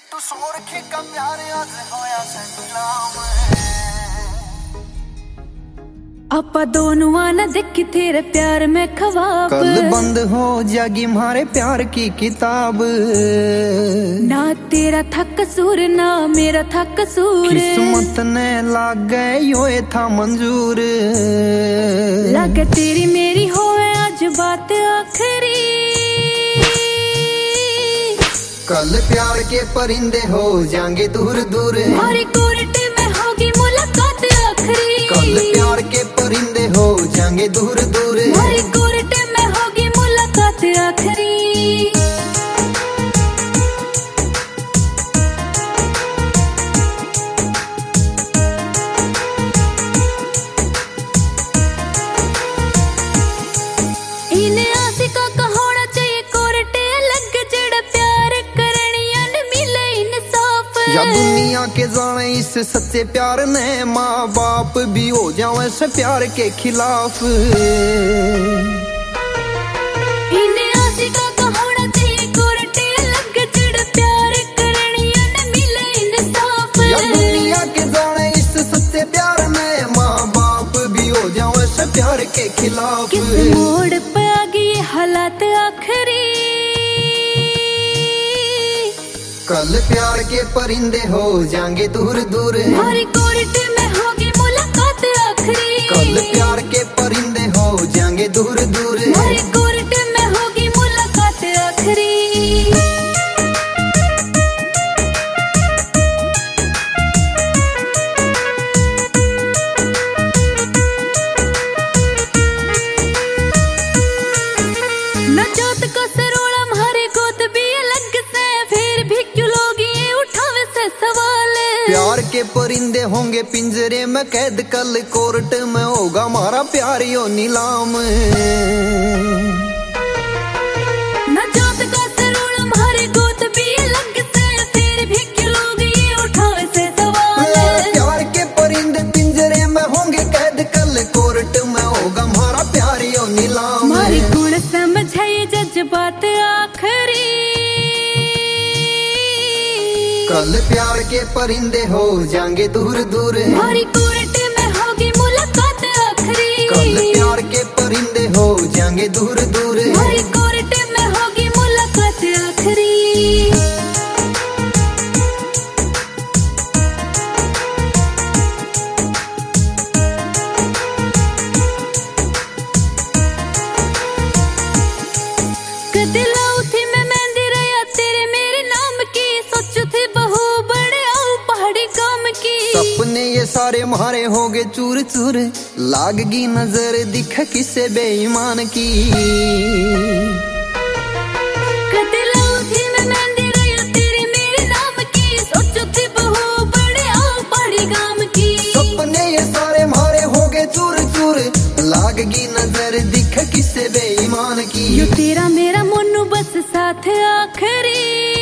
बिट्टू सोरखे का प्यार आज होया सलाम आपा दोनों आना देखी तेरे प्यार में ख्वाब कल बंद हो जागी हमारे प्यार की किताब। ना तेरा था कसूर ना मेरा था कसूर, किस्मत ने लाग गए योए था मंजूर। लागे तेरी मेरी होए आज बात आखिरी। कल प्यार के परिंदे हो जाएंगे दूर दूर, हमारी कोर्ट में होगी मुलाकात आखिरी। कल प्यार के परिंदे हो जाएंगे दूर दूर, हमारी कोर्ट में होगी मुलाकात आखिरी। इन्हें आशिका का होना चाहिए कोर्ट अलग, जड़ा प्यार करनिया न मिले इंसाफ। या दुनिया के जाने इस सच्चे प्यार ने माँ बाप भी हो जावे से प्यार के खिलाफ। इन्हें आशिका का होना चाहिए कोर्ट अलग, जड़ा प्यार करनिया न मिले इंसाफ। या दुनिया के जाने इस सच्चे प्यार ने माँ बाप भी हो जावे से प्यार के खिलाफ। किस मोड़ पे आ गई हालात आखिरी। कल प्यार के परिंदे हो जाएंगे दूर दूर, हमारी कोर्ट में होगी मुलाकात आखिरी। कल प्यार के परिंदे हो जाएंगे दूर दूर, हमारी कोर्ट में होगी मुलाकात आखिरी। न जोत का सरोला हमारे गोद भी अलग से, फिर भी क्यों लोग ये उठावे से सवाल। प्यार के परिंदे होंगे पिंजरे में कैद, कल कोर्ट में होगा हमारा प्यार यो नीलाम। न जोत का सरोला हमारे गोद भी अलग से, फिर भी क्यों लोग ये उठावे से सवाल। प्यार के परिंदे पिंजरे में होंगे कैद, कल कोर्ट में होगा हमारा प्यार यो नीलाम। हमारी गुण समझाइए जज्बात आखिरी। कल प्यार के परिंदे हो जाएंगे दूर दूर, हमारी कोर्ट में होगी मुलाकात आखिरी। कल प्यार के परिंदे हो जाएंगे दूर दूर, हमारी कोर्ट में होगी मुलाकात आखिरी। कदे लाऊ थी मैं मेहंदी रया तेरे मेरे नाम की, सोचू थी बहू बड़े आऊ पहाड़ी काम की। सपने ये सारे मारे होगे चूर चूर, लागगी नजर दिख किसे बेईमान की। कदे लाऊ थी मैं मेहंदी रया तेरे मेरे नाम की, सोचू थी बहू बड़े आऊ पहाड़ी काम की। सपने ये सारे मारे होगे चूर चूर, लागगी नजर दिख किसे बेईमान की। यो तेरा मेरा मोनू बस साथ आखिरी।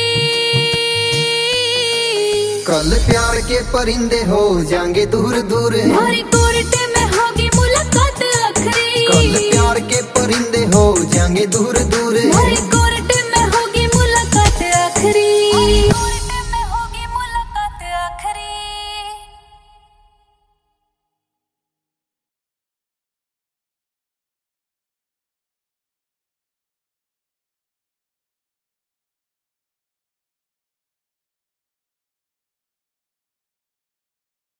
कल प्यार के परिंदे हो जाएंगे दूर दूर, हमारी कोर्ट में होगी मुलाकात आखिरी। कल प्यार के परिंदे हो जाएंगे दूर दूर, हमारी